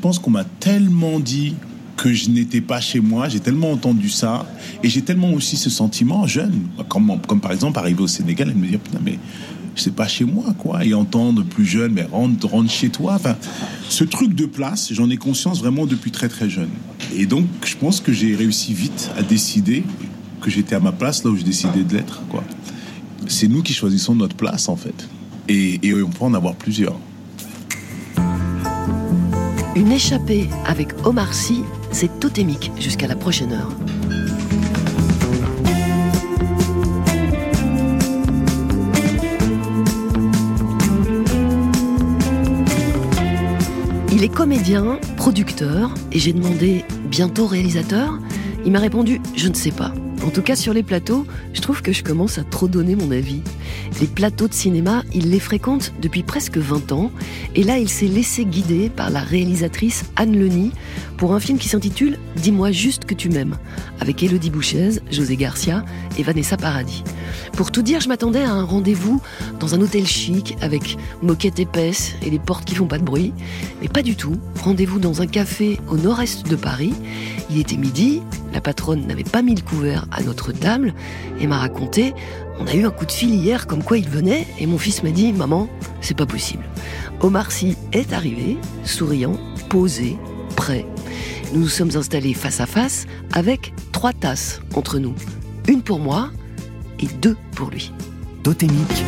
pense qu'on m'a tellement dit que je n'étais pas chez moi, j'ai tellement entendu ça, et j'ai tellement aussi ce sentiment jeune, comme par exemple arriver au Sénégal et me dire putain mais c'est pas chez moi quoi, et entendre plus jeune mais rentre chez toi, enfin ce truc de place, j'en ai conscience vraiment depuis très très jeune, et donc je pense que j'ai réussi vite à décider que j'étais à ma place là où je décidais de l'être quoi. C'est nous qui choisissons notre place en fait, et on peut en avoir plusieurs. Une échappée avec Omar Sy, c'est totémique jusqu'à la prochaine heure. Il est comédien, producteur, et j'ai demandé bientôt réalisateur. Il m'a répondu « je ne sais pas ». En tout cas, sur les plateaux, je trouve que je commence à trop donner mon avis. Les plateaux de cinéma, il les fréquente depuis presque 20 ans. Et là, il s'est laissé guider par la réalisatrice Anne Leni pour un film qui s'intitule « Dis-moi juste que tu m'aimes » avec Élodie Bouchez, José Garcia et Vanessa Paradis. Pour tout dire, je m'attendais à un rendez-vous dans un hôtel chic avec moquette épaisse et les portes qui font pas de bruit. Mais pas du tout. Rendez-vous dans un café au nord-est de Paris. Il était midi, la patronne n'avait pas mis le couvert à notre table et m'a raconté « On a eu un coup de fil hier comme quoi il venait et mon fils m'a dit « Maman, c'est pas possible ». Omar Sy est arrivé, souriant, posé, prêt. Nous nous sommes installés face à face avec 3 tasses entre nous. Une pour moi et 2 pour lui. Totémique.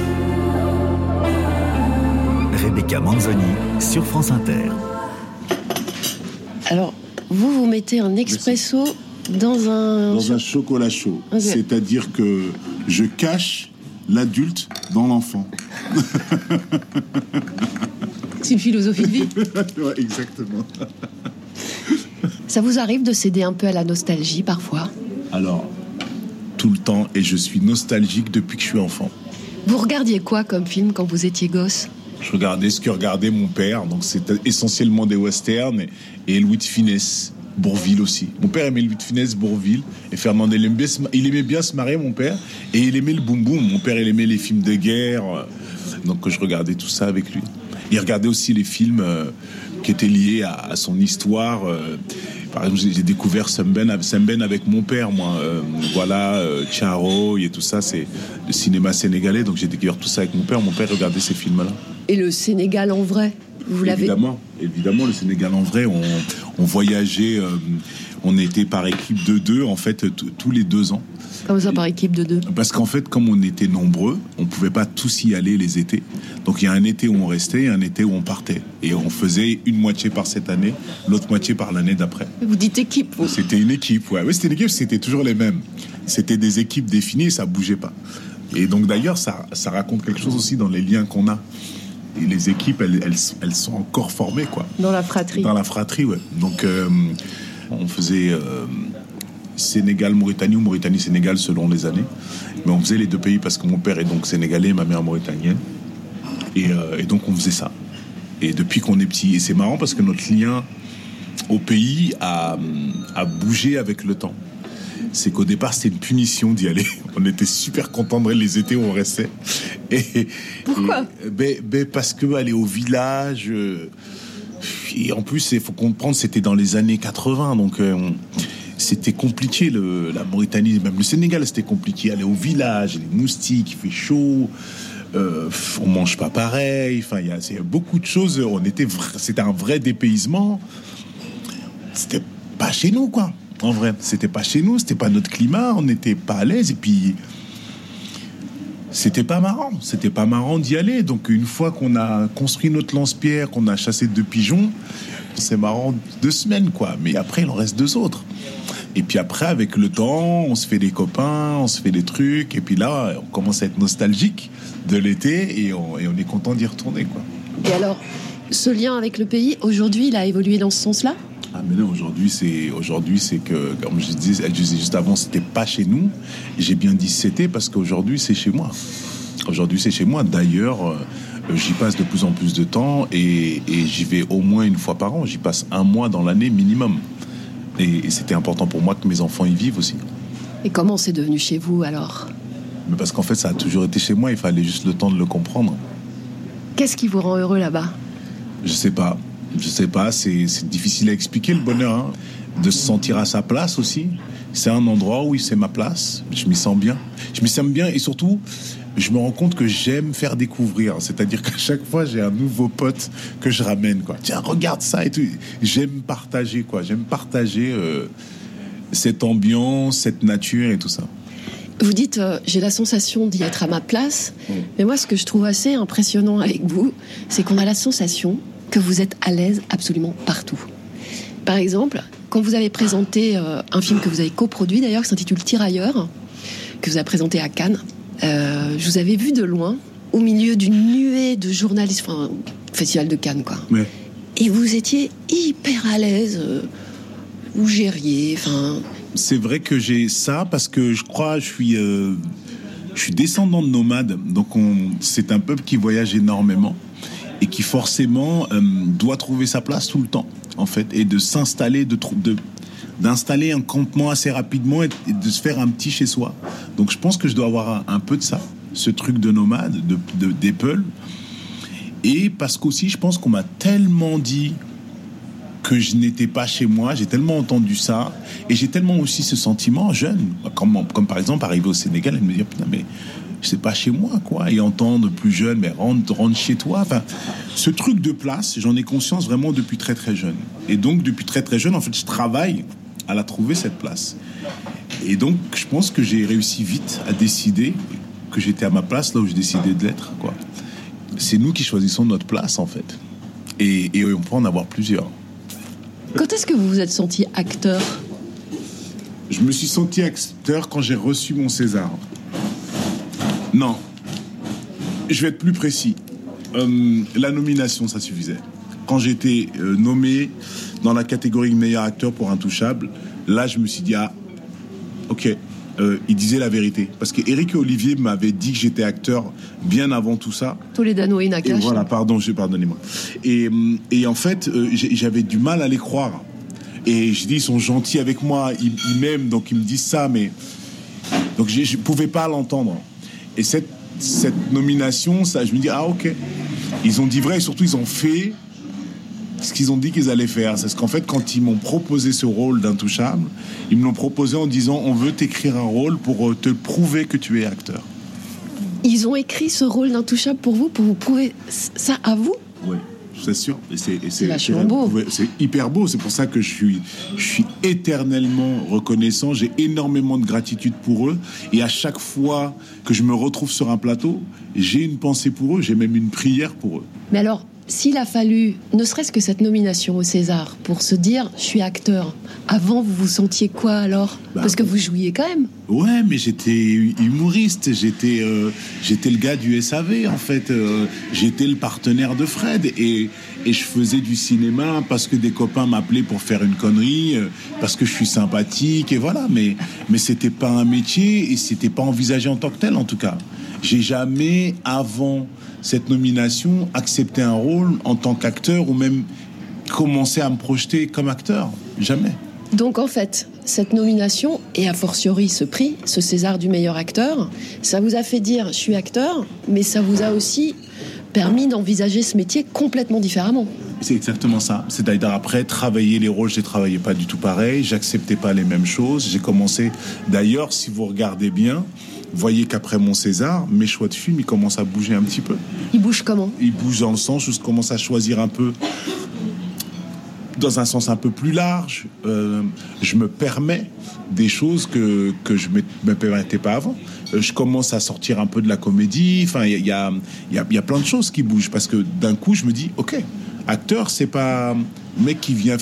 Rebecca Manzoni sur France Inter. Alors, vous mettez un expresso dans un chocolat chaud. Okay. C'est-à-dire que je cache l'adulte dans l'enfant. C'est une philosophie de vie. Ouais, exactement. Ça vous arrive de céder un peu à la nostalgie parfois ? Alors, tout le temps, et je suis nostalgique depuis que je suis enfant. Vous regardiez quoi comme film quand vous étiez gosse ? Je regardais ce que regardait mon père, donc c'était essentiellement des westerns, et Louis de Funès, Bourvil aussi. Mon père aimait Louis de Funès, Bourvil, et Fernand, il aimait bien se marrer, mon père, et il aimait le boum-boum. Mon père, il aimait les films de guerre, donc je regardais tout ça avec lui. Il regardait aussi les films qui étaient liés à son histoire. Par exemple, j'ai découvert Semben avec mon père, moi. Charo et tout ça, c'est le cinéma sénégalais. Donc j'ai découvert tout ça avec mon père. Mon père regardait ces films-là. Et le Sénégal en vrai, vous l'avez ? Évidemment, le Sénégal en vrai. On voyageait, on était par équipe de 2, en fait, tous les 2 ans. Comment ça, par équipe de 2 ? Parce qu'en fait, comme on était nombreux, on pouvait pas tous y aller les étés. Donc il y a un été où on restait et un été où on partait. Et on faisait une moitié par cette année, l'autre moitié par l'année d'après. Vous dites équipe, vous ? C'était une équipe, ouais. Oui, c'était une équipe, c'était toujours les mêmes. C'était des équipes définies et ça bougeait pas. Et donc d'ailleurs, ça raconte quelque chose aussi dans les liens qu'on a. Et les équipes, elles sont encore formées, quoi. Dans la fratrie. Dans la fratrie, ouais. Donc on faisait... Sénégal-Mauritanie ou Mauritanie-Sénégal selon les années. Mais on faisait les 2 pays parce que mon père est donc sénégalais et ma mère mauritanienne. Et donc on faisait ça. Et depuis qu'on est petit, et c'est marrant parce que notre lien au pays a bougé avec le temps. C'est qu'au départ c'était une punition d'y aller. On était super contents de les étés où on restait. Pourquoi ? Parce que aller au village... et en plus, il faut comprendre, c'était dans les années 80, donc... c'était compliqué, la Mauritanie, même le Sénégal, c'était compliqué. Aller au village, les moustiques, il fait chaud, on mange pas pareil. Enfin, il y a beaucoup de choses. C'était un vrai dépaysement. C'était pas chez nous, quoi. En vrai, c'était pas chez nous, c'était pas notre climat, on n'était pas à l'aise. Et puis, c'était pas marrant d'y aller. Donc, une fois qu'on a construit notre lance-pierre, qu'on a chassé 2 pigeons, c'est marrant 2 semaines, quoi. Mais après, il en reste 2 autres. Et puis après, avec le temps, on se fait des copains, on se fait des trucs. Et puis là, on commence à être nostalgique de l'été et on est content d'y retourner, quoi. Et alors, ce lien avec le pays, aujourd'hui, il a évolué dans ce sens-là ? Ah mais non, aujourd'hui c'est que, comme je disais juste avant, c'était pas chez nous. J'ai bien dit c'était parce qu'aujourd'hui, c'est chez moi. Aujourd'hui, c'est chez moi. D'ailleurs... j'y passe de plus en plus de temps et j'y vais au moins une fois par an. J'y passe 1 mois dans l'année minimum. Et c'était important pour moi que mes enfants y vivent aussi. Et comment c'est devenu chez vous alors ? Mais parce qu'en fait, ça a toujours été chez moi. Il fallait juste le temps de le comprendre. Qu'est-ce qui vous rend heureux là-bas ? Je sais pas. Je sais pas, c'est difficile à expliquer le bonheur, hein, de se sentir à sa place aussi. C'est un endroit où c'est ma place, je m'y sens bien. Je m'y sens bien et surtout, je me rends compte que j'aime faire découvrir. C'est-à-dire qu'à chaque fois, j'ai un nouveau pote que je ramène, quoi. Tiens, regarde ça et tout. J'aime partager, quoi. J'aime partager cette ambiance, cette nature et tout ça. Vous dites, j'ai la sensation d'y être à ma place. Mais moi, ce que je trouve assez impressionnant avec vous, c'est qu'on a la sensation que vous êtes à l'aise absolument partout. Par exemple, quand vous avez présenté un film que vous avez coproduit d'ailleurs, qui s'intitule Tirailleurs, que vous avez présenté à Cannes, je vous avais vu de loin, au milieu d'une nuée de journalistes, enfin, festival de Cannes, quoi. Ouais. Et vous étiez hyper à l'aise, vous gériez, enfin... C'est vrai que j'ai ça parce que je crois, je suis descendant de nomades, donc c'est un peuple qui voyage énormément et qui forcément doit trouver sa place tout le temps, en fait, et de s'installer, d'installer un campement assez rapidement et de se faire un petit chez soi. Donc je pense que je dois avoir un peu de ça, ce truc de nomade, d'épeule. Et parce qu'aussi, je pense qu'on m'a tellement dit que je n'étais pas chez moi, j'ai tellement entendu ça, et j'ai tellement aussi ce sentiment jeune, comme par exemple arriver au Sénégal et me dire putain mais c'est pas chez moi quoi, et entendre plus jeune mais rentre chez toi, enfin ce truc de place, j'en ai conscience vraiment depuis très très jeune, et donc depuis très très jeune en fait je travaille à la trouver cette place, et donc je pense que j'ai réussi vite à décider que j'étais à ma place là où je décidais de l'être quoi. C'est nous qui choisissons notre place en fait, et on peut en avoir plusieurs. Quand est-ce que vous vous êtes senti acteur ? Je me suis senti acteur quand j'ai reçu mon César. Non. Je vais être plus précis. La nomination, ça suffisait. Quand j'ai été nommé dans la catégorie meilleur acteur pour Intouchable, là, je me suis dit, ah, ok, il disait la vérité. Parce qu'Éric et Olivier m'avaient dit que j'étais acteur bien avant tout ça. Toledano et Nakache. Voilà, pardonnez-moi. Et en fait, j'avais du mal à les croire. Et je dis, ils sont gentils avec moi, ils m'aiment, donc ils me disent ça, mais... Donc je pouvais pas l'entendre. Et cette nomination, ça, je me dis, ah ok. Ils ont dit vrai, et surtout ils ont fait ce qu'ils ont dit qu'ils allaient faire. C'est ce qu'en fait, quand ils m'ont proposé ce rôle d'Intouchable, ils me l'ont proposé en disant, on veut t'écrire un rôle pour te prouver que tu es acteur. Ils ont écrit ce rôle d'Intouchable pour vous prouver ça à vous ? Oui, c'est sûr. Et c'est vachement beau. C'est hyper beau. C'est pour ça que je suis éternellement reconnaissant. J'ai énormément de gratitude pour eux. Et à chaque fois que je me retrouve sur un plateau, j'ai une pensée pour eux. J'ai même une prière pour eux. Mais alors, s'il a fallu, ne serait-ce que cette nomination au César, pour se dire « je suis acteur », avant, vous vous sentiez quoi alors ? Parce que vous jouiez quand même. Ouais, mais j'étais humoriste, j'étais le gars du SAV, en fait. J'étais le partenaire de Fred, et je faisais du cinéma parce que des copains m'appelaient pour faire une connerie, parce que je suis sympathique, et voilà. Mais c'était pas un métier, et c'était pas envisagé en tant que tel, en tout cas. J'ai jamais, avant cette nomination, accepté un rôle en tant qu'acteur, ou même commencé à me projeter comme acteur. Jamais. Donc en fait, cette nomination, et a fortiori ce prix, ce César du meilleur acteur, ça vous a fait dire « je suis acteur », mais ça vous a aussi permis d'envisager ce métier complètement différemment. C'est exactement ça. C'est-à-dire après, travailler les rôles, je ne travaillais pas du tout pareil, j'acceptais pas les mêmes choses. J'ai commencé, d'ailleurs, si vous regardez bien, voyez qu'après mon César, mes choix de films, ils commencent à bouger un petit peu. Ils bougent comment ? Ils bougent dans le sens où je commence à choisir un peu, dans un sens un peu plus large. Je me permets des choses que je me permettais pas avant. Je commence à sortir un peu de la comédie. Enfin, il y a plein de choses qui bougent, parce que d'un coup, je me dis, ok, acteur, c'est pas un mec qui vient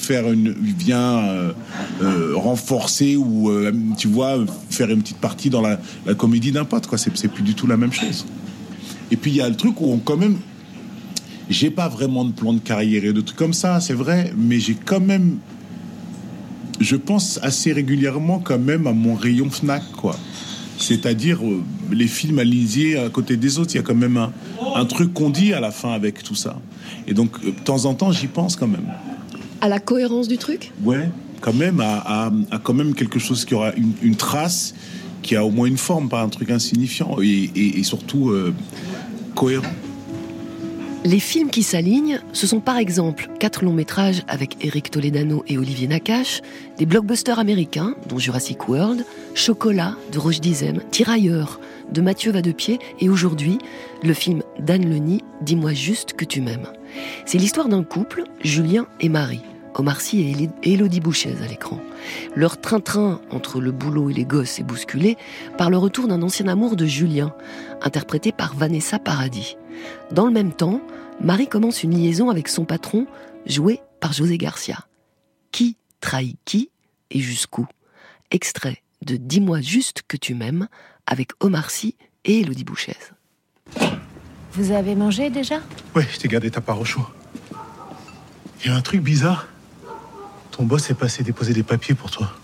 renforcer ou tu vois, faire une petite partie dans la comédie d'un pote, quoi. C'est plus du tout la même chose. Et puis il y a le truc où quand même, j'ai pas vraiment de plan de carrière et de trucs comme ça, c'est vrai, mais j'ai quand même, je pense assez régulièrement quand même à mon rayon Fnac, quoi. C'est-à-dire les films aligés à côté des autres, il y a quand même un truc qu'on dit à la fin avec tout ça. Et donc de temps en temps, j'y pense quand même. À la cohérence du truc ? Ouais, quand même à quand même quelque chose qui aura une trace, qui a au moins une forme, pas un truc insignifiant, et surtout cohérent. Les films qui s'alignent, ce sont par exemple 4 longs métrages avec Eric Toledano et Olivier Nakache, des blockbusters américains, dont Jurassic World, Chocolat de Roche Dizem, Tirailleurs de Mathieu Vadepied et aujourd'hui, le film d'Anne Lenny, Dis-moi juste que tu m'aimes. C'est l'histoire d'un couple, Julien et Marie. Omar Sy et Élodie Bouchez à l'écran. Leur train-train entre le boulot et les gosses est bousculé par le retour d'un ancien amour de Julien, interprété par Vanessa Paradis. Dans le même temps, Marie commence une liaison avec son patron, joué par José Garcia. Qui trahit qui et jusqu'où ? Extrait de Dis-moi juste que tu m'aimes avec Omar Sy et Élodie Bouchez. Vous avez mangé déjà ? Ouais, je t'ai gardé ta part au chaud. Il y a un truc bizarre. Ton boss est passé déposer des papiers pour toi.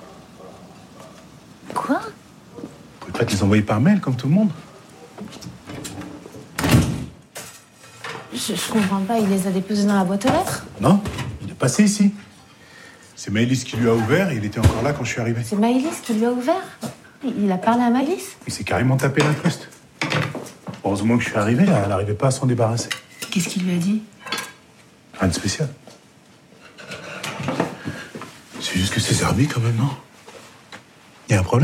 Quoi ? Vous pouvez pas te les envoyer par mail comme tout le monde ? Je comprends pas, il les a déposés dans la boîte aux lettres ? Non, il est passé ici. C'est Maëlys qui lui a ouvert et il était encore là quand je suis arrivé. C'est Maëlys qui lui a ouvert ? Il a parlé à Maëlys ? Il s'est carrément tapé l'incruste. Heureusement que je suis arrivé, elle n'arrivait pas à s'en débarrasser. Qu'est-ce qu'il lui a dit ? Rien de spécial. C'est juste que c'est Zerbi quand même, non ? Il y a un problème ?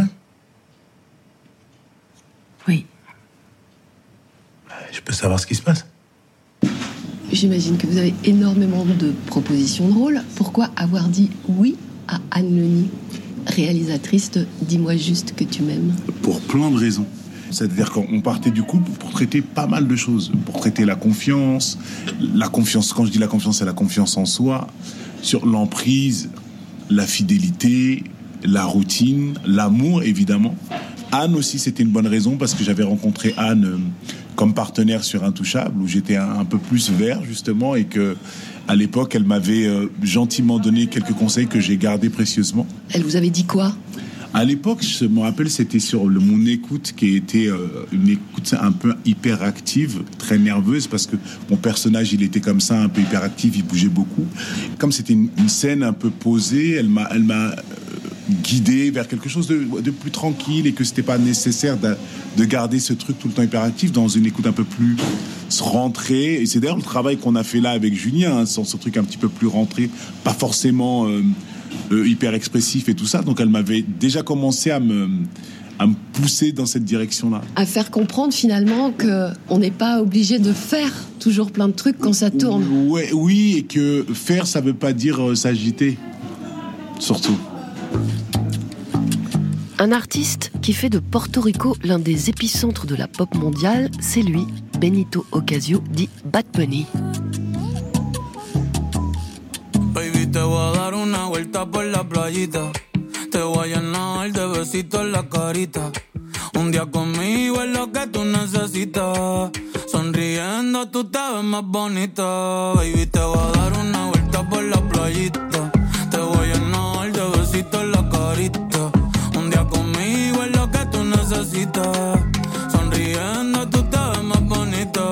Oui. Je peux savoir ce qui se passe ? J'imagine que vous avez énormément de propositions de rôle. Pourquoi avoir dit oui à Anne Lenny, réalisatrice de Dis-moi juste que tu m'aimes ? Pour plein de raisons. C'est-à-dire qu'on partait du couple pour traiter pas mal de choses. Pour traiter la confiance, quand je dis la confiance, c'est la confiance en soi, sur l'emprise, la fidélité, la routine, l'amour, évidemment. Anne aussi, c'était une bonne raison parce que j'avais rencontré Anne comme partenaire sur Intouchable, où j'étais un peu plus vert, justement, et que à l'époque, elle m'avait gentiment donné quelques conseils que j'ai gardés précieusement. Elle vous avait dit quoi ? À l'époque, je me rappelle, c'était sur mon écoute qui était une écoute un peu hyperactive, très nerveuse, parce que mon personnage, il était comme ça, un peu hyperactif, il bougeait beaucoup. Comme c'était une scène un peu posée, elle m'a guidé vers quelque chose de plus tranquille et que c'était pas nécessaire de garder ce truc tout le temps hyperactif dans une écoute un peu plus rentrée. Et c'est d'ailleurs le travail qu'on a fait là avec Julien, hein, sur ce truc un petit peu plus rentré, pas forcément hyper expressif et tout ça. Donc elle m'avait déjà commencé à me pousser dans cette direction-là. À faire comprendre finalement qu'on n'est pas obligé de faire toujours plein de trucs quand ça tourne. Ouais, oui, et que faire, ça veut pas dire s'agiter, surtout. Un artiste qui fait de Porto Rico l'un des épicentres de la pop mondiale, c'est lui, Benito Ocasio, dit Bad Bunny. Baby, te voy a dar una vuelta por la playita. Te voy a llenar de besitos en la carita. Un día conmigo es lo que tú necesitas. Sonriendo tú te ves más bonita. Baby, te voy a dar una vuelta por la playita. Te voy a llenar de besitos en la carita. Un día conmigo es lo que tú necesitas. Sonriendo tú te ves más bonita.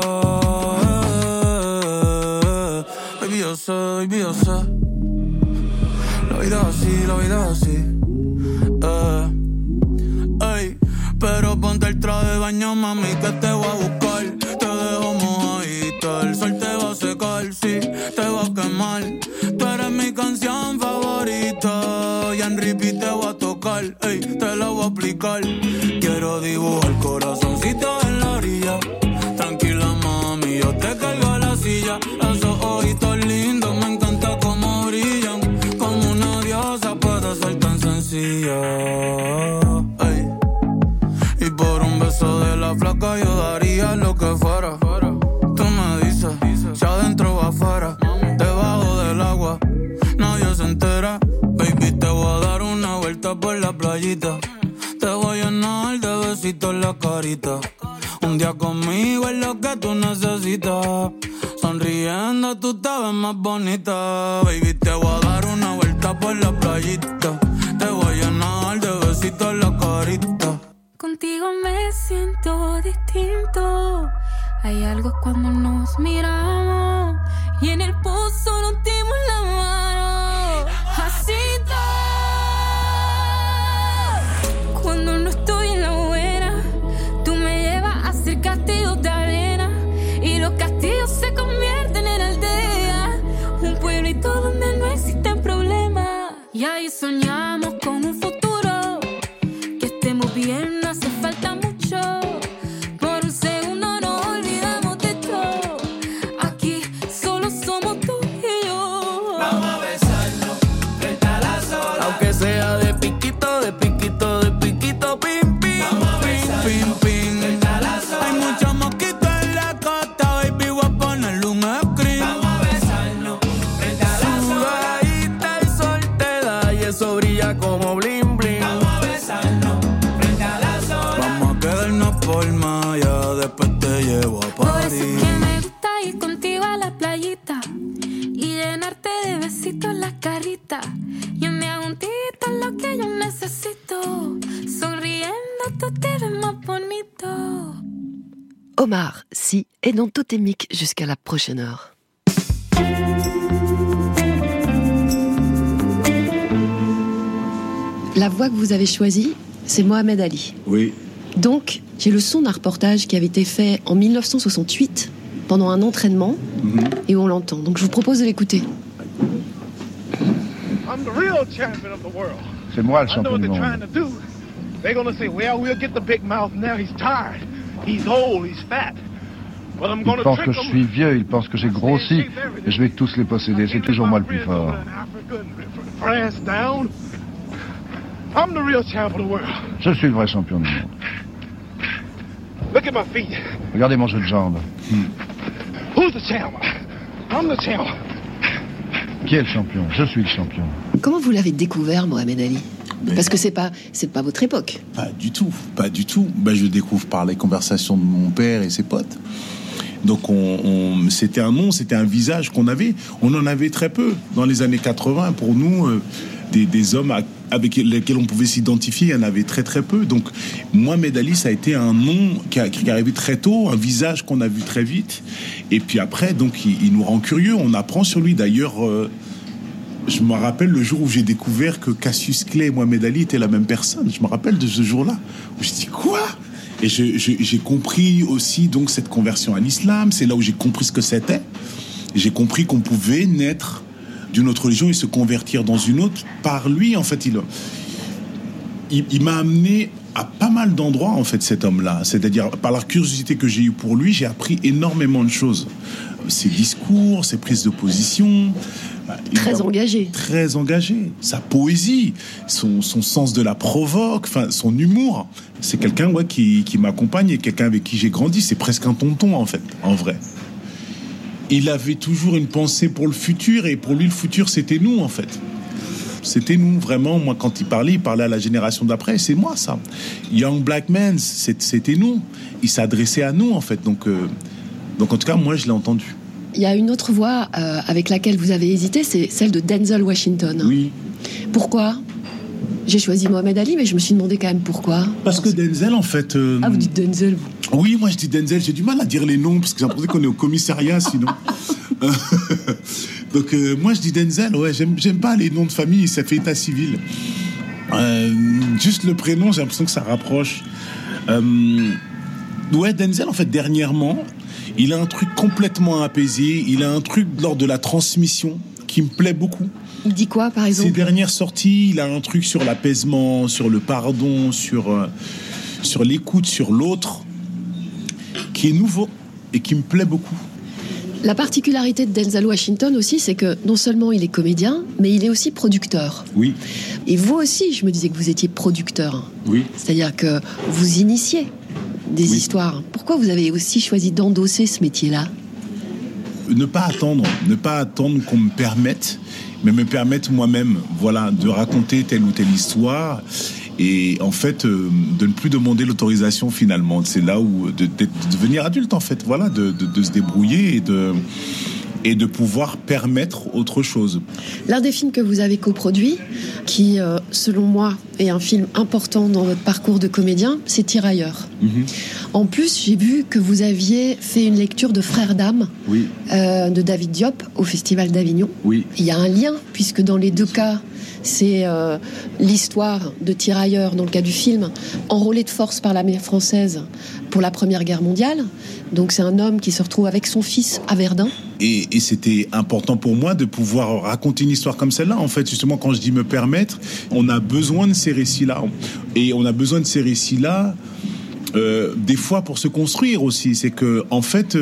Baby, yo sé. La vida es así. Ey, pero ponte el traje de baño, mami, que te voy a buscar. Te dejo mojadita, el sol te va a secar, sí, te va a quemar. Tú eres mi canción favorita, y en repeat te voy a tocar, ey, te la voy a aplicar. Quiero dibujar corazoncito en la orilla. Tranquila, mami, yo te cargo a la silla. Esos ojitos lindos, me encanta cómo brillan. Como una diosa puede ser tan sencilla. Ey. Y por un beso de la flaca yo daría lo que fuera. Tú me dices, si adentro o afuera, debajo del agua, nadie se entera. Baby, te voy a dar una vuelta por la playita. Te voy a llenar de besitos en la carita. Un día conmigo es lo que tú necesitas. Sonriendo tú te ves más bonita. Baby, te voy a dar una vuelta por la playita. Te voy a llenar de besitos en la carita. Contigo me siento distinto. Hay algo cuando nos miramos y en el pozo nos dimos la mano. Así todo. Cuando no estoy en la buena, tú me llevas a hacer castillos de arena y los castillos se Y ahí soñamos con un futuro, que estemos bien, no hace falta mucho. Por un segundo nos olvidamos de todo. Aquí solo somos tú y yo. Vamos a besarnos frente a la sola, aunque sea de piquito, de piquito, de piquito, pim, pim. Vamos a besarnos frente a la sola. Hay muchos mosquitos en la costa, baby, voy a ponerle un screen. Vamos a besarnos frente a la sola. Sudadita el sol te da y eso brilla como bling, bling. Vamos a besarnos frente a la sola. Vamos a quedarnos por Maya, después te llevo a Por eso París. es que me gusta ir contigo a la playita y llenarte de besitos la carita. Y un día juntito es lo que yo necesito. Sonriendo tú te ves más bonito. Omar Sy est dans Totémique jusqu'à la prochaine heure. La voix que vous avez choisie, c'est Mohamed Ali. Oui. Donc, j'ai le son d'un reportage qui avait été fait en 1968 pendant un entraînement et on l'entend. Donc je vous propose de l'écouter. I'm the real champion of the world. C'est moi le I know champion what du they're monde. trying to do. They're gonna say, well, we'll get the big mouth now. He's tired. He's old. He's fat. But I'm Ils gonna pensent trick que je him. suis vieux, ils pensent que j'ai grossi, et je vais tous les posséder. C'est toujours moi le plus fort. France down. I'm the real champion of the world. Je suis le vrai champion du monde. Look at my feet. Regardez mon jeu de jambes. Who's the champ? I'm the champ. Qui est le champion? Je suis le champion. Comment vous l'avez découvert, Mohamed Ali ? Parce que c'est pas votre époque. Pas du tout, pas du tout. Ben, je le découvre par les conversations de mon père et ses potes. Donc c'était un nom, c'était un visage qu'on avait. On en avait très peu dans les années 80. Pour nous, des hommes avec lesquels on pouvait s'identifier, il y en avait très très peu. Donc Mohamed Ali, ça a été un nom qui est arrivé très tôt, un visage qu'on a vu très vite. Et puis après, donc il nous rend curieux. On apprend sur lui. D'ailleurs, je me rappelle le jour où j'ai découvert que Cassius Clay et Mohamed Ali étaient la même personne. Je me rappelle de ce jour-là où je dis quoi ? Et j'ai compris aussi donc cette conversion à l'islam. C'est là où j'ai compris ce que c'était. J'ai compris qu'on pouvait naître d'une autre religion et se convertir dans une autre. Par lui, en fait, il m'a amené à pas mal d'endroits, en fait, cet homme-là. C'est-à-dire, par la curiosité que j'ai eue pour lui, j'ai appris énormément de choses. Ses discours, ses prises de position. Très engagé. Très engagé. Sa poésie, son sens de la provoque, enfin, son humour. C'est quelqu'un qui m'accompagne et quelqu'un avec qui j'ai grandi. C'est presque un tonton, en fait, en vrai. Il avait toujours une pensée pour le futur, et pour lui, le futur, c'était nous, en fait. C'était nous, vraiment. Moi, quand il parlait à la génération d'après. C'est moi, ça. Young Black Men, c'était nous. Il s'adressait à nous, en fait. Donc, en tout cas, moi, je l'ai entendu. Il y a une autre voix avec laquelle vous avez hésité, c'est celle de Denzel Washington. Oui. Pourquoi ? J'ai choisi Mohamed Ali, mais je me suis demandé quand même pourquoi. Parce que Denzel, en fait... Ah, vous dites Denzel, vous ? Oui, moi je dis Denzel. J'ai du mal à dire les noms, parce que j'ai l'impression qu'on est au commissariat, sinon. Donc, moi je dis Denzel, ouais. J'aime pas les noms de famille, ça fait état civil. Juste le prénom, j'ai l'impression que ça rapproche. Ouais, Denzel, en fait, dernièrement, il a un truc complètement apaisé. Il a un truc lors de la transmission qui me plaît beaucoup. Il dit quoi, par exemple ? Ses dernières sorties, il a un truc sur l'apaisement, sur le pardon, sur l'écoute, sur l'autre, qui est nouveau et qui me plaît beaucoup. La particularité de Denzel Washington aussi, c'est que non seulement il est comédien, mais il est aussi producteur. Oui. Et vous aussi, je me disais que vous étiez producteur. Oui. C'est-à-dire que vous initiez des histoires. Pourquoi vous avez aussi choisi d'endosser ce métier-là ? Ne pas attendre qu'on me permette, mais me permettre moi-même, voilà, de raconter telle ou telle histoire. Et en fait, de ne plus demander l'autorisation finalement. C'est là où de devenir adulte, en fait, voilà, de se débrouiller et de pouvoir permettre autre chose. L'un des films que vous avez coproduit, qui, selon moi, est un film important dans votre parcours de comédien, c'est Tirailleurs. En plus, j'ai vu que vous aviez fait une lecture de Frères d'âme, oui. De David Diop au Festival d'Avignon. Oui. Il y a un lien, puisque dans les deux cas, C'est l'histoire de tirailleurs, dans le cas du film, enrôlés de force par l'armée française pour la Première Guerre mondiale. Donc c'est un homme qui se retrouve avec son fils à Verdun. Et c'était important pour moi de pouvoir raconter une histoire comme celle-là. En fait, justement, quand je dis me permettre, on a besoin de ces récits-là. Et on a besoin de ces récits-là, des fois, pour se construire aussi. C'est que, en fait...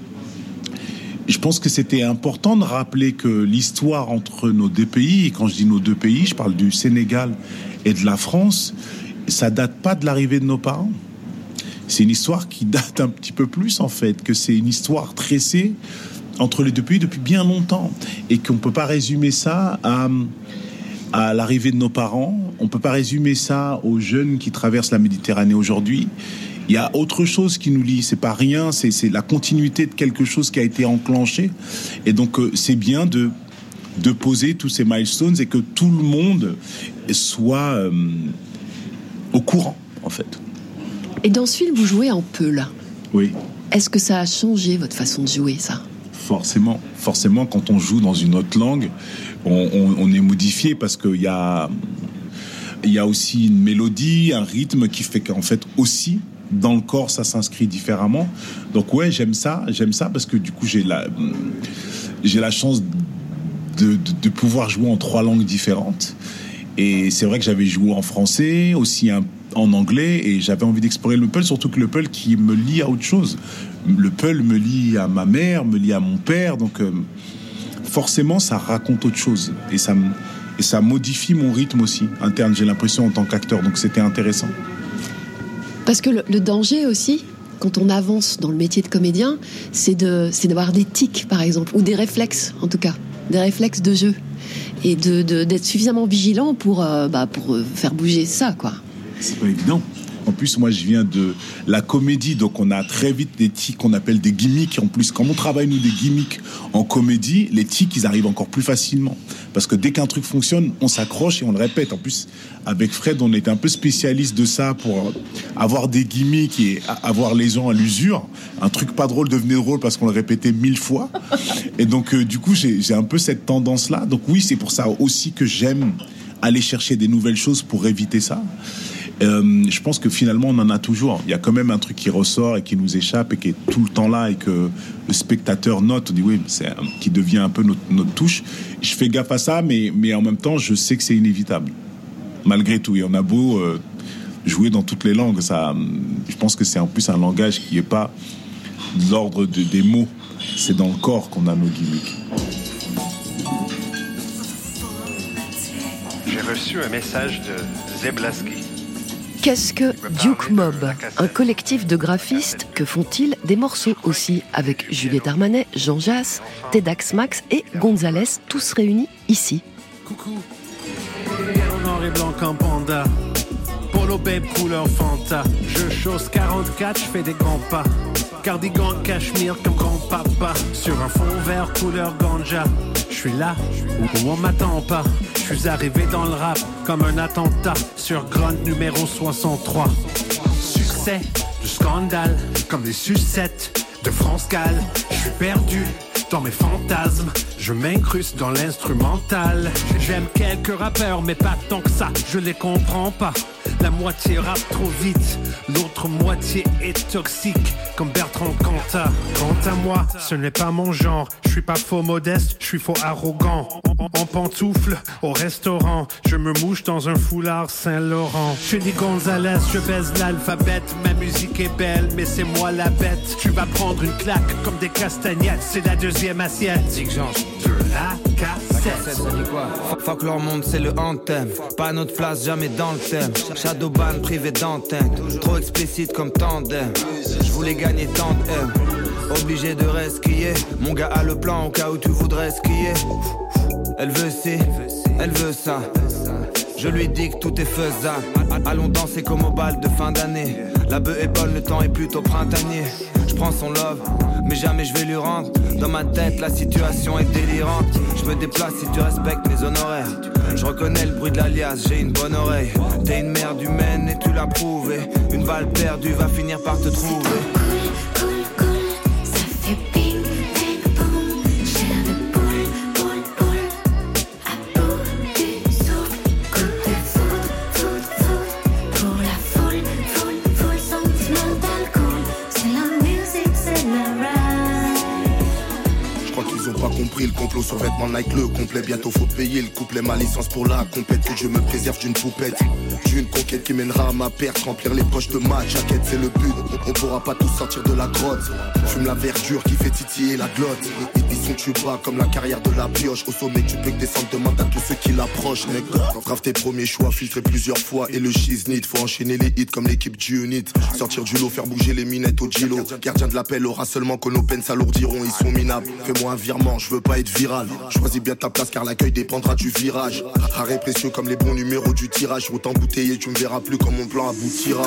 je pense que c'était important de rappeler que l'histoire entre nos deux pays, et quand je dis nos deux pays, je parle du Sénégal et de la France, ça date pas de l'arrivée de nos parents. C'est une histoire qui date un petit peu plus, en fait, que c'est une histoire tressée entre les deux pays depuis bien longtemps, et qu'on peut pas résumer ça à l'arrivée de nos parents, on peut pas résumer ça aux jeunes qui traversent la Méditerranée aujourd'hui. Il y a autre chose qui nous lie, c'est pas rien, c'est la continuité de quelque chose qui a été enclenché. Et donc c'est bien de poser tous ces milestones et que tout le monde soit au courant, en fait. Et dans ce film, vous jouez en peul. Oui. Est-ce que ça a changé votre façon de jouer, ça ? Forcément, quand on joue dans une autre langue, on est modifié parce qu'il y a aussi une mélodie, un rythme qui fait qu'en fait aussi, dans le corps, ça s'inscrit différemment. Donc ouais, j'aime ça parce que du coup, j'ai la chance de pouvoir jouer en 3 langues différentes. Et c'est vrai que j'avais joué en français, aussi en anglais, et j'avais envie d'explorer le peul, surtout que le peul qui me lie à autre chose. Le peul me lie à ma mère, me lie à mon père, donc forcément, ça raconte autre chose. Et ça modifie mon rythme aussi, interne, j'ai l'impression, en tant qu'acteur. Donc c'était intéressant. Parce que le danger aussi, quand on avance dans le métier de comédien, c'est d'avoir des tics, par exemple, ou des réflexes, en tout cas, des réflexes de jeu, et d'être suffisamment vigilant pour faire bouger ça, quoi. C'est pas évident. En plus, moi, je viens de la comédie, donc on a très vite des tics qu'on appelle des gimmicks. En plus, quand on travaille, nous, des gimmicks en comédie, les tics, ils arrivent encore plus facilement. Parce que dès qu'un truc fonctionne, on s'accroche et on le répète. En plus, avec Fred, on était un peu spécialiste de ça pour avoir des gimmicks et avoir les gens à l'usure. Un truc pas drôle devenait drôle parce qu'on le répétait 1000 fois. Et donc, du coup, j'ai un peu cette tendance-là. Donc oui, c'est pour ça aussi que j'aime aller chercher des nouvelles choses pour éviter ça. Je pense que finalement on en a toujours. Il y a quand même un truc qui ressort et qui nous échappe et qui est tout le temps là et que le spectateur note. On dit oui, qui devient un peu notre touche. Je fais gaffe à ça, mais en même temps je sais que c'est inévitable. Malgré tout, et on a beau jouer dans toutes les langues, ça, je pense que c'est en plus un langage qui est pas de l'ordre des mots. C'est dans le corps qu'on a nos gimmicks. J'ai reçu un message de Zeblaski. Qu'est-ce que Duke Mob ? Un collectif de graphistes, que font-ils ? Des morceaux aussi, avec Juliette Armanet, Jean Jass, Tedax Max et Gonzalez, tous réunis ici. Coucou. En noir et blanc comme panda. Polo babe couleur Fanta. Je chausse 44, je fais des grands pas. Cardigan cachemire comme grand-papa. Sur un fond vert couleur ganja. Je suis là où on m'attend pas. Je suis arrivé dans le rap comme un attentat sur Grand numéro 63. Succès du scandale comme des sucettes de France Gall. Je suis perdu dans mes fantasmes. Je m'incruste dans l'instrumental. J'aime quelques rappeurs mais pas tant que ça. Je les comprends pas. La moitié rappe trop vite, l'autre moitié est toxique comme Bertrand Cantat. Quant à moi, ce n'est pas mon genre. Je suis pas faux modeste, je suis faux arrogant. En pantoufle au restaurant, je me mouche dans un foulard Saint-Laurent. Je suis dit Gonzalez, je baise l'alphabet. Ma musique est belle, mais c'est moi la bête. Tu vas prendre une claque comme des castagnettes. C'est la deuxième assiette. Dis que j'en de la cassette. Ça dit quoi? Fuck leur monde, c'est le anthem. Pas notre place, jamais dans le thème. Shadowban privé d'antenne. Trop explicite comme tandem. Je voulais gagner tant de M. Obligé de resquiller. Mon gars a le plan au cas où tu voudrais skier. Elle veut ci, elle veut ça. Je lui dis que tout est faisable. Allons danser comme au bal de fin d'année. La beuh est bonne, le temps est plutôt printanier. Je prends son love, mais jamais je vais lui rendre. Dans ma tête, la situation est délirante. Je me déplace si tu respectes mes honoraires. Je reconnais le bruit de l'alias, j'ai une bonne oreille. T'es une merde humaine et tu l'as prouvé. Une balle perdue va finir par te trouver. compris le complot sur vêtements Nike, le complet. Bientôt faut payer le couplet, ma licence pour la compète. Que je me préserve d'une poupette, d'une conquête qui mènera à ma perte. Remplir les poches de ma jaquette, c'est le but. On pourra pas tous sortir de la grotte. Fume la verdure qui fait titiller la glotte. Ils sont tu bas comme la carrière de la pioche. Au sommet tu peux que descendre, demande à tous ceux qui l'approchent. Grave tes premiers choix, filtrés plusieurs fois. Et le shiznit, faut enchaîner les hits comme l'équipe du unit. Sortir du lot, faire bouger les minettes au Gilo. Gardien de l'appel aura seulement que nos peines s'alourdiront. Ils sont minables, fais-moi un virement, je veux pas être viral. Choisis bien ta place car l'accueil dépendra du virage. Rare et précieux comme les bons numéros du tirage. Autant bouteiller, tu me verras plus comme mon plan aboutira.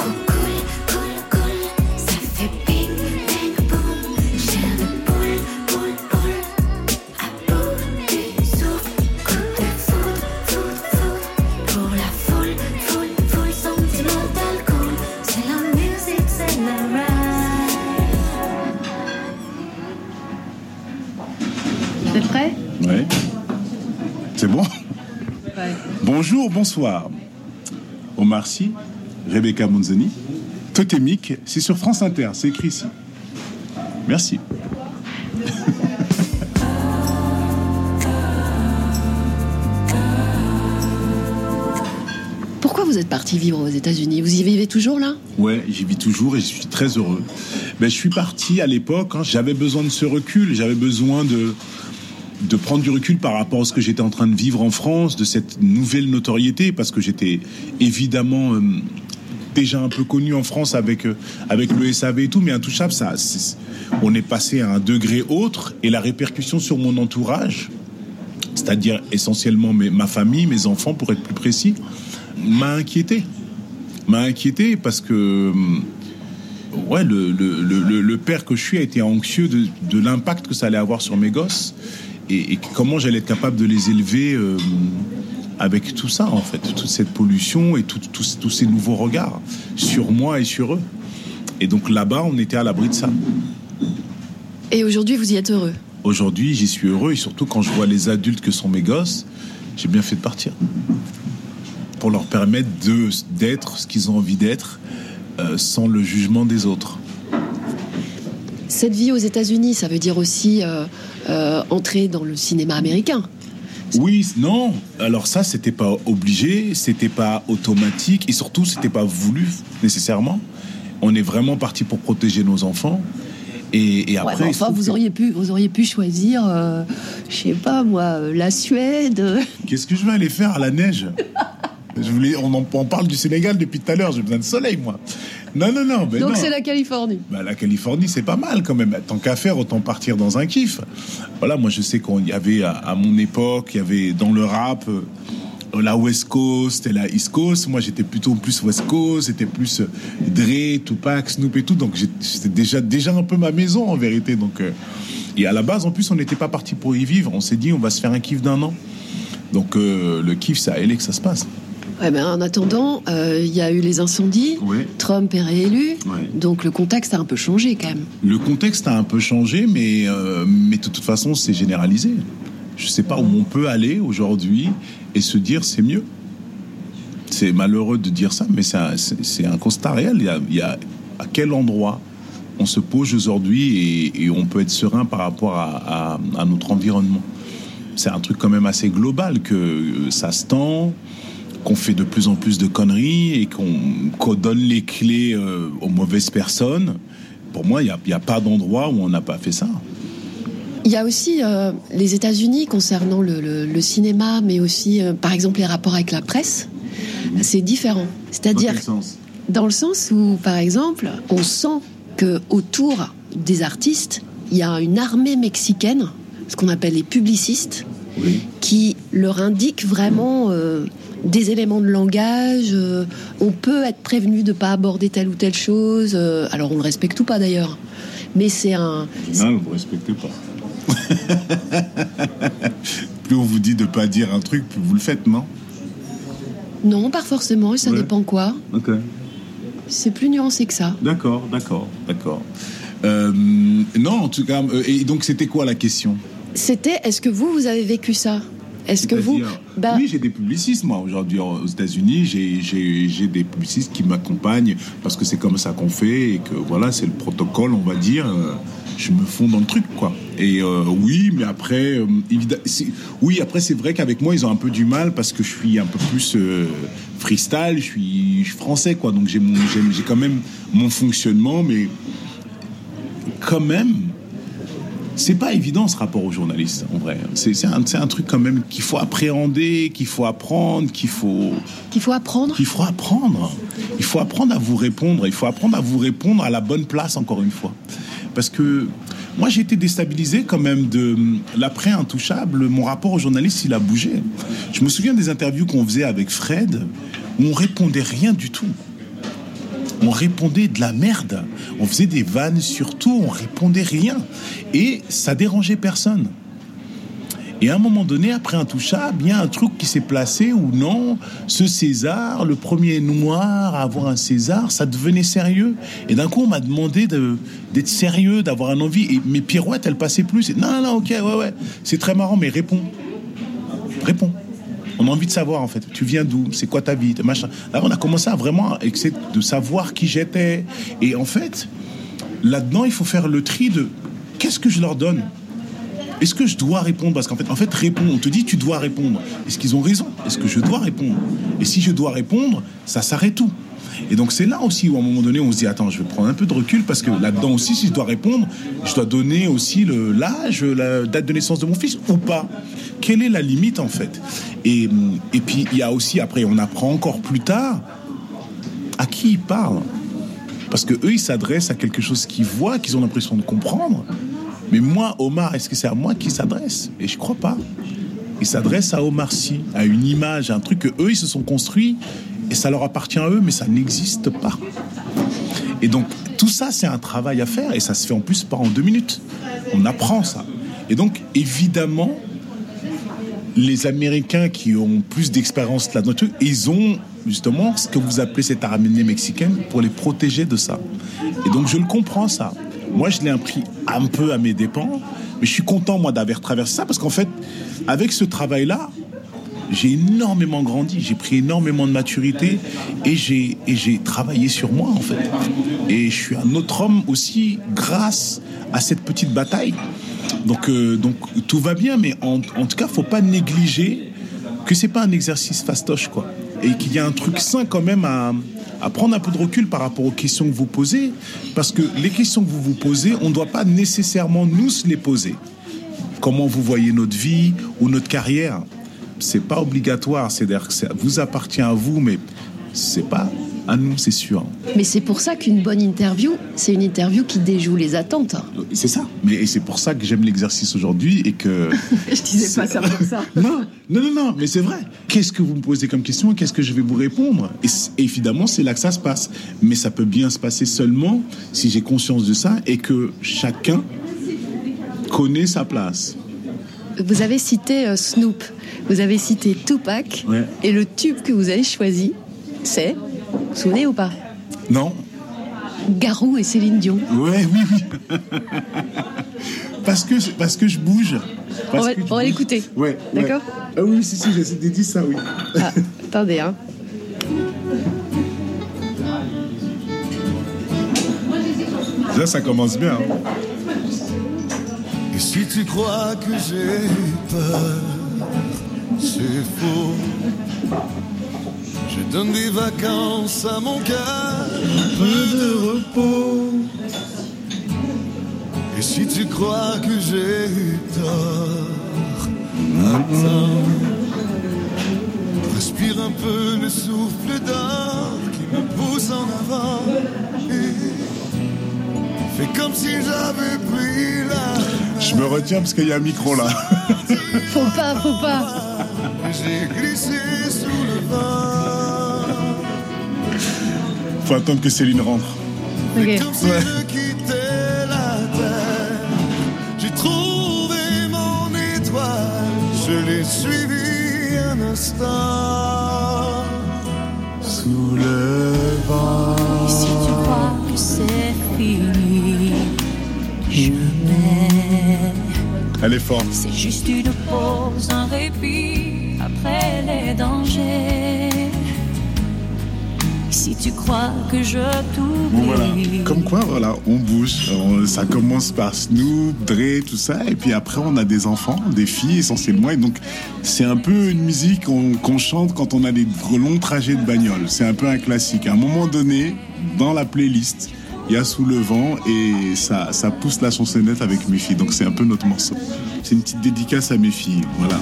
Vous êtes prêts ? Ouais. C'est bon ? Ouais. Bonjour, bonsoir. Omar Sy, Rebecca Manzoni, Totémique, c'est sur France Inter, c'est écrit ici. Merci. Pourquoi vous êtes parti vivre aux États-Unis ? Vous y vivez toujours là ? Ouais, j'y vis toujours et je suis très heureux. Je suis parti à l'époque, j'avais besoin de ce recul, j'avais besoin de prendre du recul par rapport à ce que j'étais en train de vivre en France, de cette nouvelle notoriété, parce que j'étais évidemment déjà un peu connu en France avec le SAV et tout, mais Intouchable, on est passé à un degré autre, et la répercussion sur mon entourage, c'est-à-dire essentiellement ma famille, mes enfants pour être plus précis, m'a inquiété parce que ouais, le père que je suis a été anxieux de l'impact que ça allait avoir sur mes gosses et comment j'allais être capable de les élever avec tout ça, en fait, toute cette pollution et tous ces nouveaux regards sur moi et sur eux. Et donc là-bas, on était à l'abri de ça. Et aujourd'hui, vous y êtes heureux ? Aujourd'hui, j'y suis heureux, et surtout quand je vois les adultes que sont mes gosses, j'ai bien fait de partir. Pour leur permettre d'être ce qu'ils ont envie d'être, sans le jugement des autres. Cette vie aux États-Unis, ça veut dire aussi entrer dans le cinéma américain. Oui, non. Alors ça, c'était pas obligé, c'était pas automatique, et surtout, c'était pas voulu nécessairement. On est vraiment parti pour protéger nos enfants. Et après, ouais, enfin, vous auriez pu choisir, je sais pas moi, la Suède. Qu'est-ce que je vais aller faire à la neige ? On parle du Sénégal depuis tout à l'heure, j'ai besoin de soleil, moi. Non. Donc non. C'est la Californie. La Californie, c'est pas mal quand même. Tant qu'à faire, autant partir dans un kiff. Voilà, moi je sais qu'il y avait à mon époque, il y avait dans le rap la West Coast et la East Coast. Moi j'étais plutôt plus West Coast, c'était plus Dre, Tupac, Snoop et tout. Donc c'était déjà un peu ma maison en vérité. Donc, et à la base, en plus, on n'était pas parti pour y vivre. On s'est dit, on va se faire un kiff d'1 an. Donc le kiff, c'est à LA que ça se passe. Ouais, en attendant, il y a eu les incendies, ouais. Trump est réélu, ouais. Donc le contexte a un peu changé quand même. Le contexte a un peu changé, mais de toute façon, c'est généralisé. Je ne sais pas où on peut aller aujourd'hui et se dire c'est mieux. C'est malheureux de dire ça, mais c'est un constat réel. Il y a à quel endroit on se pose aujourd'hui et on peut être serein par rapport à notre environnement. C'est un truc quand même assez global, que ça se tend, qu'on fait de plus en plus de conneries et qu'on donne les clés aux mauvaises personnes. Pour moi, il n'y a pas d'endroit où on n'a pas fait ça. Il y a aussi les États-Unis concernant le cinéma, mais aussi, par exemple, les rapports avec la presse. C'est différent. C'est-à-dire, dans le sens où, par exemple, on sent qu'autour des artistes, il y a une armée mexicaine, ce qu'on appelle les publicistes, oui. Qui leur indiquent vraiment des éléments de langage. On peut être prévenu de ne pas aborder telle ou telle chose. Alors, on ne le respecte ou pas, d'ailleurs. Mais c'est un... Non, vous ne respectez pas. Plus on vous dit de ne pas dire un truc, plus vous le faites, non ? Non, pas forcément, et ça dépend quoi. Ok. C'est plus nuancé que ça. D'accord. Non, en tout cas, et donc c'était quoi la question ? C'était, est-ce que vous avez vécu ça ? Est-ce que vous... Oui, j'ai des publicistes, moi, aujourd'hui, aux États-Unis. J'ai des publicistes qui m'accompagnent parce que c'est comme ça qu'on fait et que, voilà, c'est le protocole, on va dire. Je me fonds dans le truc, quoi. Et oui, mais après, après c'est vrai qu'avec moi ils ont un peu du mal parce que je suis un peu plus freestyle, je suis français quoi, donc j'ai quand même mon fonctionnement, mais quand même. C'est pas évident ce rapport aux journalistes, en vrai. C'est un truc quand même qu'il faut appréhender, qu'il faut apprendre, qu'il faut apprendre. Il faut apprendre à vous répondre. Il faut apprendre à vous répondre à la bonne place, encore une fois. Parce que moi, j'ai été déstabilisé quand même de l'après Intouchable. Mon rapport aux journalistes, il a bougé. Je me souviens des interviews qu'on faisait avec Fred, où on répondait rien du tout. On répondait de la merde. On faisait des vannes sur tout, on répondait rien. Et ça dérangeait personne. Et à un moment donné, après Intouchable, il y a un truc qui s'est placé où non, ce César, le premier noir à avoir un César, ça devenait sérieux. Et d'un coup, on m'a demandé d'être sérieux, d'avoir un envie. Et mes pirouettes, elles passaient plus. Et, non, ok, ouais. C'est très marrant, mais réponds. On a envie de savoir, en fait. Tu viens d'où? C'est quoi ta vie? Machin. Là, on a commencé à vraiment essayer de savoir qui j'étais. Et en fait, là-dedans, il faut faire le tri de qu'est-ce que je leur donne? Est-ce que je dois répondre? Parce qu'en fait, réponds. On te dit, tu dois répondre. Est-ce qu'ils ont raison? Est-ce que je dois répondre? Et si je dois répondre, ça s'arrête tout. Et donc, c'est là aussi où, à un moment donné, on se dit, attends, je vais prendre un peu de recul parce que là-dedans aussi, si je dois répondre, je dois donner aussi l'âge, la date de naissance de mon fils ou pas. Quelle est la limite, en fait? Et puis, il y a aussi, après, on apprend encore plus tard à qui ils parlent. Parce que eux, ils s'adressent à quelque chose qu'ils voient, qu'ils ont l'impression de comprendre. Mais moi, Omar, est-ce que c'est à moi qu'ils s'adressent? Et je crois pas. Ils s'adressent à Omar Sy, à une image, à un truc que eux, ils se sont construits et ça leur appartient à eux, mais ça n'existe pas. Et donc, tout ça, c'est un travail à faire et ça se fait en plus pas en 2 minutes. On apprend ça. Et donc, évidemment, les Américains qui ont plus d'expérience là-dedans, ils ont justement ce que vous appelez cette araignée mexicaine pour les protéger de ça. Et donc, je le comprends, ça. Moi, je l'ai appris un peu à mes dépens, mais je suis content, moi, d'avoir traversé ça, parce qu'en fait, avec ce travail-là, j'ai énormément grandi, j'ai pris énormément de maturité, et j'ai travaillé sur moi, en fait. Et je suis un autre homme aussi, grâce à cette petite bataille. Donc tout va bien, mais en tout cas, faut pas négliger que c'est pas un exercice fastoche, quoi. Et qu'il y a un truc sain, quand même, à prendre un peu de recul par rapport aux questions que vous posez, parce que les questions que vous vous posez, on ne doit pas nécessairement nous les poser. Comment vous voyez notre vie ou notre carrière? C'est pas obligatoire, c'est-à-dire que ça vous appartient à vous, mais c'est pas à nous, c'est sûr. Mais c'est pour ça qu'une bonne interview, c'est une interview qui déjoue les attentes. C'est ça. Et c'est pour ça que j'aime l'exercice aujourd'hui et que... Je disais pas ça pour ça. Non, mais c'est vrai. Qu'est-ce que vous me posez comme question? Qu'est-ce que je vais vous répondre? Et évidemment, c'est là que ça se passe. Mais ça peut bien se passer seulement si j'ai conscience de ça et que chacun connaît sa place. Vous avez cité Snoop, vous avez cité Tupac, ouais. Et le tube que vous avez choisi, c'est... Vous vous souvenez ou pas? Non. Garou et Céline Dion. Ouais, oui. parce que je bouge. On va l'écouter. Ouais. D'accord. Ah oui, si, j'ai dit ça, oui. Ah, attendez, hein. Là, ça commence bien. Et si tu crois que j'ai peur, c'est faux. Je donne des vacances à mon cœur, un peu de repos. Et si tu crois que j'ai eu tort, attends. Respire un peu le souffle d'or qui me pousse en avant. Et fais comme si j'avais pris la... Je me retiens parce qu'il y a un micro là. Faut pas. J'ai glissé sous le vent. Faut attendre que Céline rentre. Ok. Comme si je quittais la terre, j'ai trouvé mon étoile, je l'ai suivi un instant sous le vent. Et si tu crois que c'est fini, jamais. Elle est forte. C'est juste une pause, un répit après les dangers. Si tu crois que je t'oublie. Bon, voilà. Comme quoi, voilà, on bouge. Ça commence par Snoop, Dre, tout ça. Et puis après, on a des enfants, des filles essentiellement. Et donc, c'est un peu une musique qu'on chante quand on a des longs trajets de bagnole. C'est un peu un classique. À un moment donné, dans la playlist, il y a Sous le vent et ça pousse la chansonnette avec mes filles. Donc, c'est un peu notre morceau. C'est une petite dédicace à mes filles. Voilà.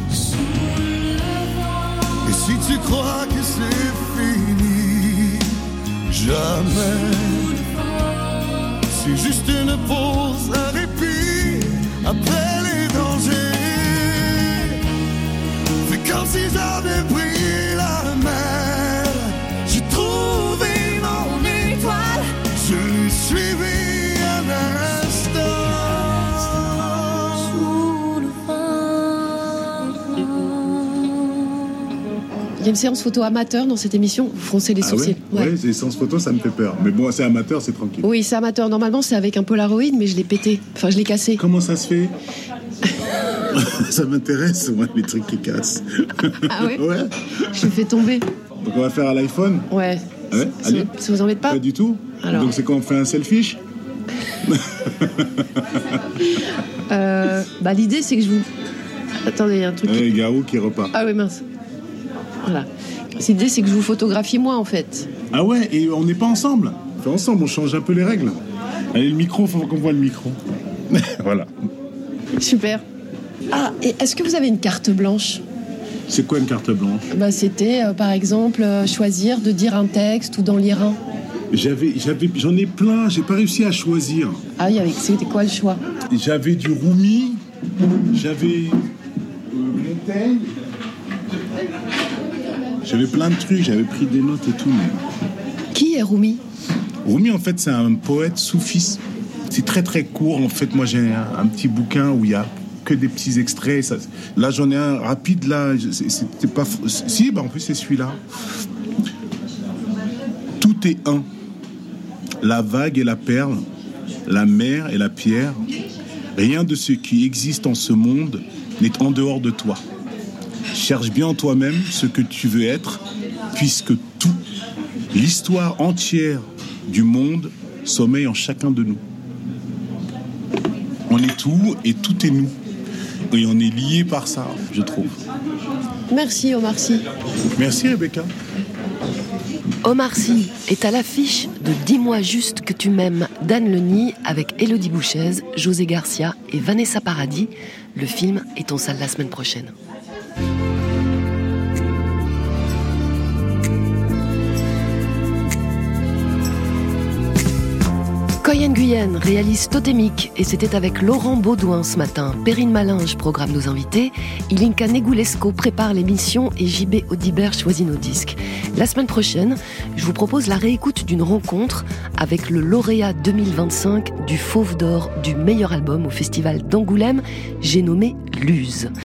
Et si tu crois que c'est fini, jamais. C'est juste une pause, un répit après les dangers. C'est comme si j'avais pris la mer. J'ai trouvé mon étoile, je l'ai suivi un instant. Sous le Il y a une séance photo amateur dans cette émission. Vous froncez les sourcils. Ouais, les séances photo, ça me fait peur. Mais bon, c'est amateur, c'est tranquille. Oui, c'est amateur. Normalement, c'est avec un Polaroid, mais je l'ai pété. Enfin, je l'ai cassé. Comment ça se fait? Ça m'intéresse, moi, les trucs qui cassent. Ah ouais? Ouais. Je l'ai fait tomber. Donc on va faire à l'iPhone? Ouais. Ah ouais? Allez. Ça vous embête pas? Pas du tout. Alors. Donc c'est quand on fait un selfie? L'idée, c'est que je vous... Attendez, il y a un truc... Ouais, Garou qui repart. Ah oui, mince. Voilà. L'idée, c'est que je vous photographie moi, en fait. Ah ouais, et on n'est pas ensemble? On fait ensemble, on change un peu les règles. Allez, le micro, faut qu'on voit le micro. Voilà. Super. Ah, et est-ce que vous avez une carte blanche? C'est quoi une carte blanche? C'était, par exemple, choisir de dire un texte ou d'en lire un. J'en ai plein, j'ai pas réussi à choisir. Ah oui, c'était quoi le choix? J'avais du Rumi, j'avais Montaigne, j'avais plein de trucs, j'avais pris des notes et tout. Mais... Qui est Rumi? Rumi, en fait, c'est un poète soufiste. C'est très très court. En fait, moi, j'ai un petit bouquin où il y a que des petits extraits. Ça, là, j'en ai un rapide. Là, c'était pas. Si, en plus, c'est celui-là. Tout est un. La vague et la perle, la mer et la pierre. Rien de ce qui existe en ce monde n'est en dehors de toi. Cherche bien en toi-même ce que tu veux être, puisque tout, l'histoire entière du monde sommeille en chacun de nous. On est tout et tout est nous. Et on est liés par ça, je trouve. Merci Omar Sy. Merci Rebecca. Omar Sy est à l'affiche de Dis-moi juste que tu m'aimes d'Anne Lenny avec Élodie Bouchez, José Garcia et Vanessa Paradis. Le film est en salle la semaine prochaine. Coyen Guyenne réalise Totémique et c'était avec Laurent Baudouin ce matin. Perrine Malinge programme nos invités, Ilinka Negulesco prépare l'émission et JB Audibert choisit nos disques. La semaine prochaine, je vous propose la réécoute d'une rencontre avec le lauréat 2025 du Fauve d'Or du meilleur album au festival d'Angoulême, j'ai nommé Luz.